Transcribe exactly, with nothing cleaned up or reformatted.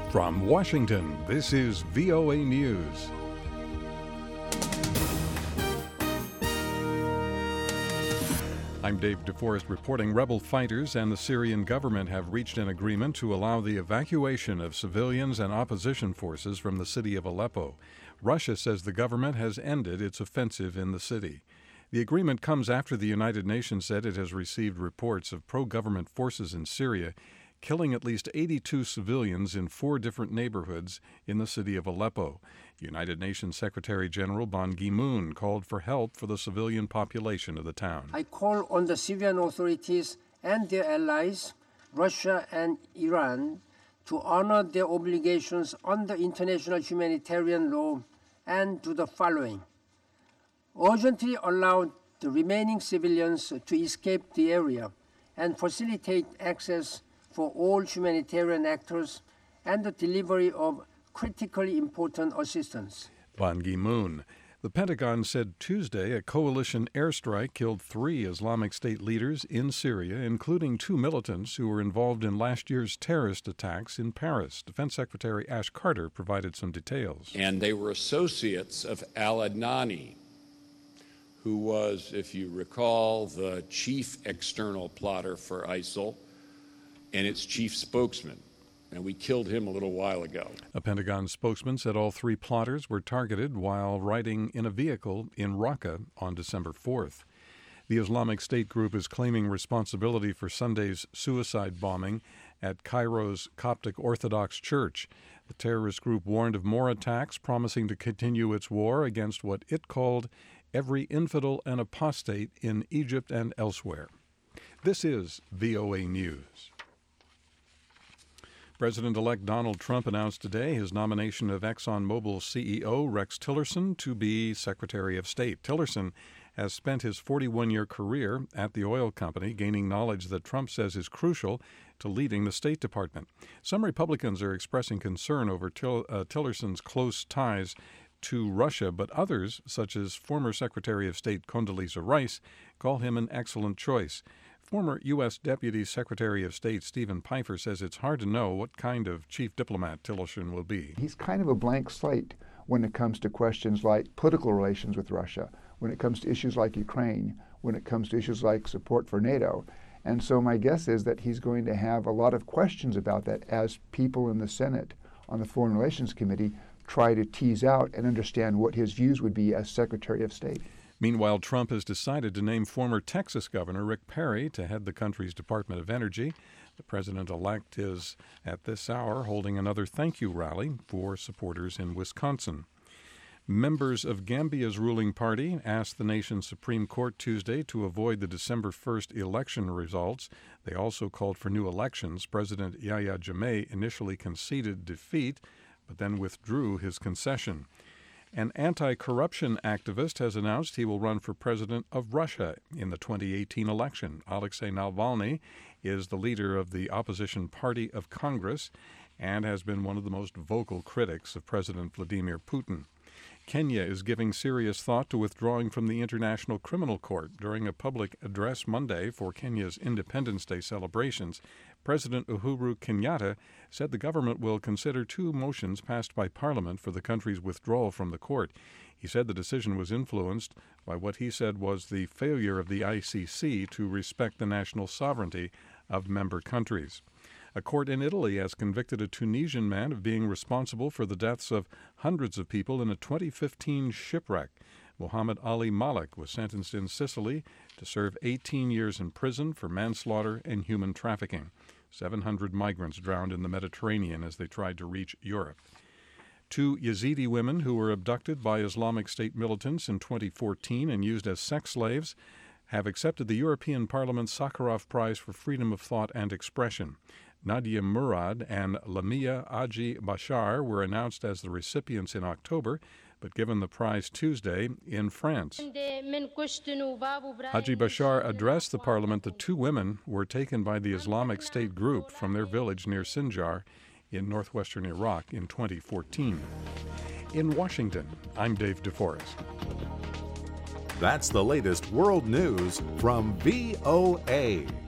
From Washington, this is V O A News. I'm Dave DeForest reporting. Rebel fighters and the Syrian government have reached an agreement to allow the evacuation of civilians and opposition forces from the city of Aleppo. Russia says the government has ended its offensive in the city. The agreement comes after the United Nations said it has received reports of pro-government forces in Syria killing at least eighty-two civilians in four different neighborhoods in the city of Aleppo. United Nations Secretary General Ban Ki-moon called for help for the civilian population of the town. I call on the Syrian authorities and their allies, Russia and Iran, to honor their obligations under international humanitarian law and do the following. Urgently allow the remaining civilians to escape the area and facilitate access for all humanitarian actors and the delivery of critically important assistance. Ban Ki-moon. The Pentagon said Tuesday a coalition airstrike killed three Islamic State leaders in Syria, including two militants who were involved in last year's terrorist attacks in Paris. Defense Secretary Ash Carter provided some details. And they were associates of al-Adnani, who was, if you recall, the chief external plotter for ISIL and its chief spokesman, and we killed him a little while ago. A Pentagon spokesman said all three plotters were targeted while riding in a vehicle in Raqqa on December fourth. The Islamic State group is claiming responsibility for Sunday's suicide bombing at Cairo's Coptic Orthodox Church. The terrorist group warned of more attacks, promising to continue its war against what it called every infidel and apostate in Egypt and elsewhere. This is V O A News. President-elect Donald Trump announced today his nomination of ExxonMobil C E O Rex Tillerson to be Secretary of State. Tillerson has spent his forty-one-year career at the oil company, gaining knowledge that Trump says is crucial to leading the State Department. Some Republicans are expressing concern over Till, uh, Tillerson's close ties to Russia, but others, such as former Secretary of State Condoleezza Rice, call him an excellent choice. Former U S Deputy Secretary of State Stephen Pifer says it's hard to know what kind of chief diplomat Tillerson will be. He's kind of a blank slate when it comes to questions like political relations with Russia, when it comes to issues like Ukraine, when it comes to issues like support for NATO. And so my guess is that he's going to have a lot of questions about that as people in the Senate on the Foreign Relations Committee try to tease out and understand what his views would be as Secretary of State. Meanwhile, Trump has decided to name former Texas Governor Rick Perry to head the country's Department of Energy. The president-elect is, at this hour, holding another thank you rally for supporters in Wisconsin. Members of Gambia's ruling party asked the nation's Supreme Court Tuesday to avoid the December first election results. They also called for new elections. President Yahya Jammeh initially conceded defeat, but then withdrew his concession. An anti-corruption activist has announced he will run for president of Russia in the twenty eighteen election. Alexei Navalny is the leader of the opposition party of Congress and has been one of the most vocal critics of President Vladimir Putin. Kenya is giving serious thought to withdrawing from the International Criminal Court. During a public address Monday for Kenya's Independence Day celebrations, President Uhuru Kenyatta said the government will consider two motions passed by Parliament for the country's withdrawal from the court. He said the decision was influenced by what he said was the failure of the I C C to respect the national sovereignty of member countries. A court in Italy has convicted a Tunisian man of being responsible for the deaths of hundreds of people in a twenty fifteen shipwreck. Mohammed Ali Malik was sentenced in Sicily to serve eighteen years in prison for manslaughter and human trafficking. seven hundred migrants drowned in the Mediterranean as they tried to reach Europe. Two Yazidi women who were abducted by Islamic State militants in twenty fourteen and used as sex slaves have accepted the European Parliament's Sakharov Prize for Freedom of Thought and Expression. Nadia Murad and Lamia Haji Bashar were announced as the recipients in October, but given the prize Tuesday in France. Haji Bashar addressed the parliament. The two women were taken by the Islamic State group from their village near Sinjar in northwestern Iraq in twenty fourteen. In Washington, I'm Dave DeForest. That's the latest world news from V O A.